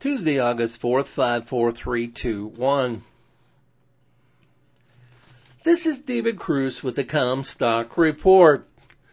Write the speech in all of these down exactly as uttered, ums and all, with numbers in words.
Tuesday, August fourth, five four three two one. This is David Cruz with the Comstock Report.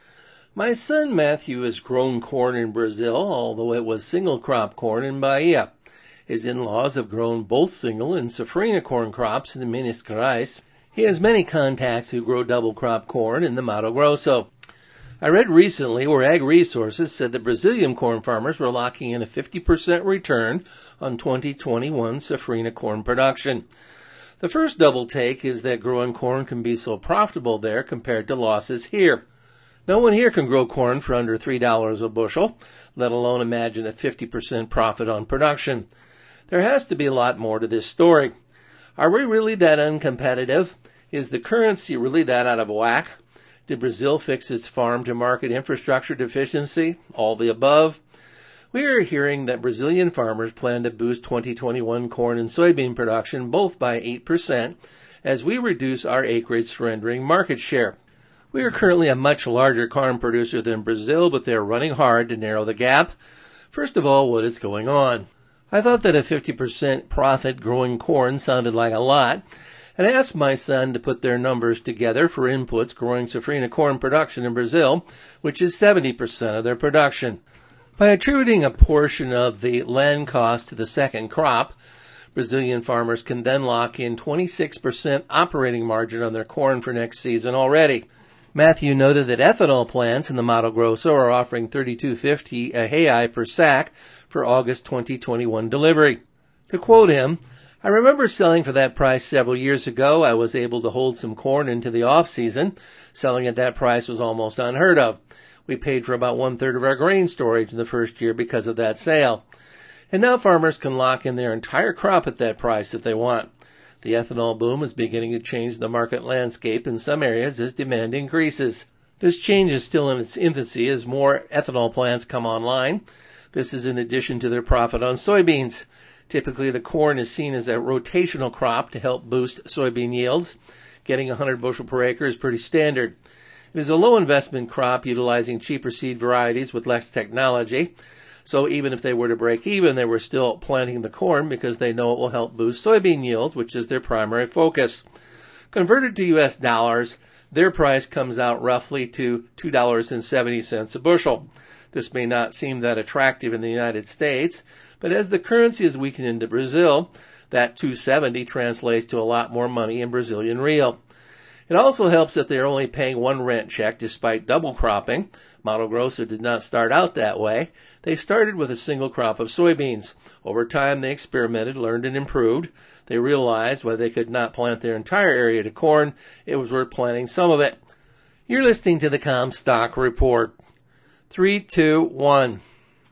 My son Matthew has grown corn in Brazil, although it was single crop corn in Bahia. His in-laws have grown both single and safrinha corn crops in the Minas Gerais. He has many contacts who grow double crop corn in the Mato Grosso. I read recently where Ag Resources said that Brazilian corn farmers were locking in a fifty percent return on twenty twenty-one safrinha corn production. The first double take is that growing corn can be so profitable there compared to losses here. No one here can grow corn for under three dollars a bushel, let alone imagine a fifty percent profit on production. There has to be a lot more to this story. Are we really that uncompetitive? Is the currency really that out of whack? Did Brazil fix its farm-to-market infrastructure deficiency? All the above? We are hearing that Brazilian farmers plan to boost twenty twenty-one corn and soybean production both by eight percent as we reduce our acreage surrendering market share. We are currently a much larger corn producer than Brazil, but they are running hard to narrow the gap. First of all, what is going on? I thought that a fifty percent profit growing corn sounded like a lot, and I asked my son to put their numbers together for inputs growing safrinha corn production in Brazil, which is seventy percent of their production. By attributing a portion of the land cost to the second crop, Brazilian farmers can then lock in twenty-six percent operating margin on their corn for next season already. Matthew noted that ethanol plants in the Mato Grosso are offering thirty-two fifty a hay per sack for August twenty twenty-one delivery. To quote him, I remember selling for that price several years ago. I was able to hold some corn into the off-season. Selling at that price was almost unheard of. We paid for about one-third of our grain storage in the first year because of that sale. And now farmers can lock in their entire crop at that price if they want. The ethanol boom is beginning to change the market landscape in some areas as demand increases. This change is still in its infancy as more ethanol plants come online. This is in addition to their profit on soybeans. Typically, the corn is seen as a rotational crop to help boost soybean yields. Getting one hundred bushel per acre is pretty standard. It is a low-investment crop utilizing cheaper seed varieties with less technology. So even if they were to break even, they were still planting the corn because they know it will help boost soybean yields, which is their primary focus. Converted to U S dollars, their price comes out roughly to two dollars and seventy cents a bushel. This may not seem that attractive in the United States, but as the currency is weakened into Brazil, that two dollars and seventy cents translates to a lot more money in Brazilian real. It also helps that they are only paying one rent check despite double cropping. Mato Grosso did not start out that way. They started with a single crop of soybeans. Over time, they experimented, learned, and improved. They realized while they could not plant their entire area to corn, it was worth planting some of it. You're listening to the Comstock Report. Three, two, one.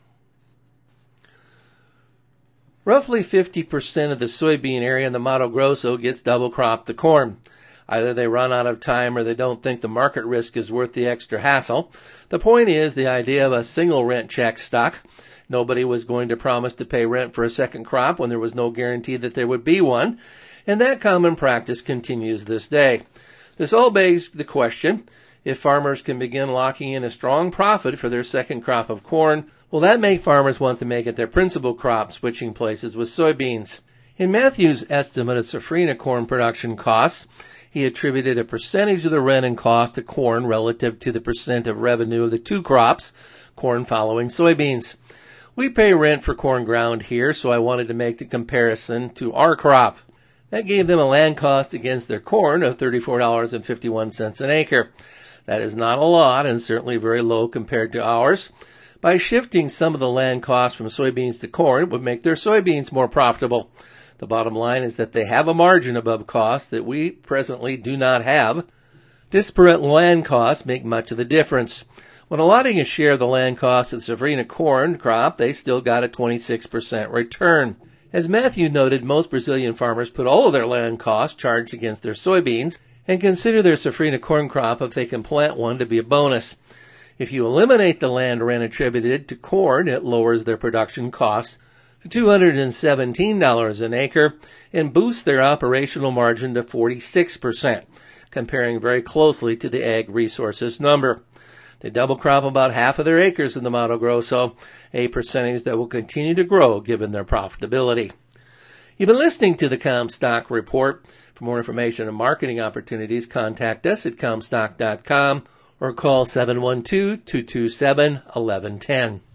Roughly fifty percent of the soybean area in the Mato Grosso gets double cropped the corn. Either they run out of time or they don't think the market risk is worth the extra hassle. The point is the idea of a single rent check stuck. Nobody was going to promise to pay rent for a second crop when there was no guarantee that there would be one, and that common practice continues this day. This all begs the question, if farmers can begin locking in a strong profit for their second crop of corn, will that make farmers want to make it their principal crop, switching places with soybeans? In Matthew's estimate of safrinha corn production costs, he attributed a percentage of the rent and cost to corn relative to the percent of revenue of the two crops, corn following soybeans. We pay rent for corn ground here, so I wanted to make the comparison to our crop. That gave them a land cost against their corn of thirty-four dollars and fifty-one cents an acre. That is not a lot and certainly very low compared to ours. By shifting some of the land costs from soybeans to corn, it would make their soybeans more profitable. The bottom line is that they have a margin above cost that we presently do not have. Disparate land costs make much of the difference. When allotting a share of the land cost of the safrinha corn crop, they still got a twenty-six percent return. As Matthew noted, most Brazilian farmers put all of their land costs charged against their soybeans and consider their safrinha corn crop, if they can plant one, to be a bonus. If you eliminate the land rent attributed to corn, it lowers their production costs to two hundred seventeen dollars an acre and boosts their operational margin to forty-six percent, comparing very closely to the Ag Resources number. They double crop about half of their acres in the Mato Grosso, a percentage that will continue to grow given their profitability. You've been listening to the Commstock Report. For more information and marketing opportunities, contact us at commstock dot com or call seven one two, two two seven, one one one zero.